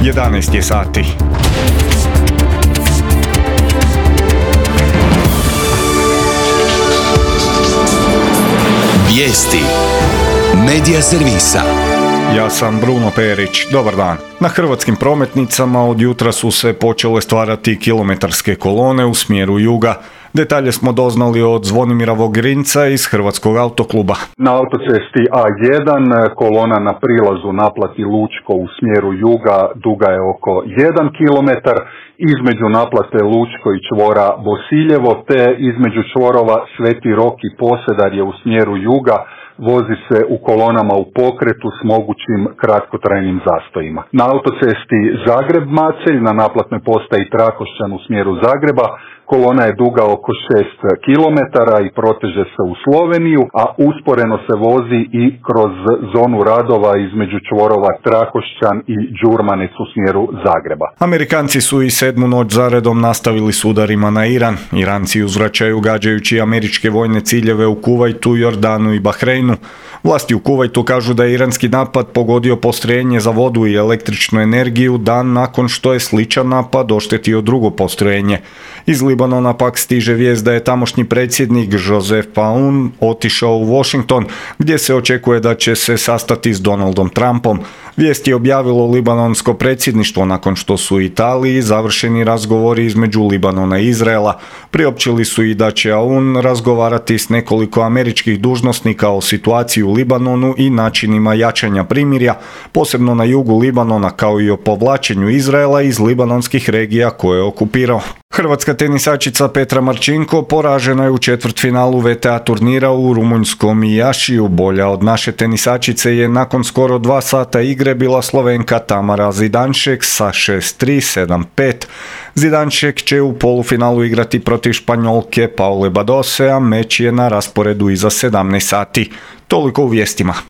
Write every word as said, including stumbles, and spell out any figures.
jedanaest je sati. Vijesti Medija servisa. Ja sam Bruno Perić, dobar dan. Na hrvatskim prometnicama od jutra su se počele stvarati kilometarske kolone u smjeru juga. Detalje smo doznali od Zvonimira Vogrinca iz Hrvatskog autokluba. Na autocesti A jedan kolona na prilazu naplati Lučko u smjeru juga duga je oko jedan kilometar, između naplate Lučko i čvora Bosiljevo te između čvorova Sveti Rok i Posedar je u smjeru juga, vozi se u kolonama u pokretu s mogućim kratkotrajnim zastojima. Na autocesti Zagreb-Macelj na naplatnoj postaji Trakošćan u smjeru Zagreba kolona je duga oko šest kilometara i proteže se u Sloveniju, a usporeno se vozi i kroz zonu radova između čvorova Trakošćan i Đurmanec u smjeru Zagreba. Amerikanci su i sedmu noć zaredom nastavili s udarima na Iran. Iranci uzvraćaju gađajući američke vojne ciljeve u Kuvajtu, Jordanu i Bahreinu. Vlasti u Kuvajtu kažu da je iranski napad pogodio postrojenje za vodu i električnu energiju dan nakon što je sličan napad oštetio drugo postrojenje. Iz Libanona pak stiže vijest da je tamošnji predsjednik Joseph Aoun otišao u Washington, gdje se očekuje da će se sastati s Donaldom Trumpom. Vijest je objavilo libanonsko predsjedništvo nakon što su u Italiji završeni razgovori između Libanona i Izraela. Priopćili su i da će Aoun razgovarati s nekoliko američkih dužnosnika o situaciji u Libanonu i načinima jačanja primirja, posebno na jugu Libanona, kao i o povlačenju Izraela iz libanonskih regija koje je okupirao. Hrvatska tenisačica Petra Marčinko poražena je u četvrtfinalu V T A turnira u rumunjskom Iašiju. Bolja od naše tenisačice je nakon skoro dva sata igre bila Slovenka Tamara Zidanšek sa šest tri sedam pet. Zidanšek će u polufinalu igrati protiv Španjolke Paule Badose, a meč je na rasporedu iza sedamnaest sati. Toliko u vijestima.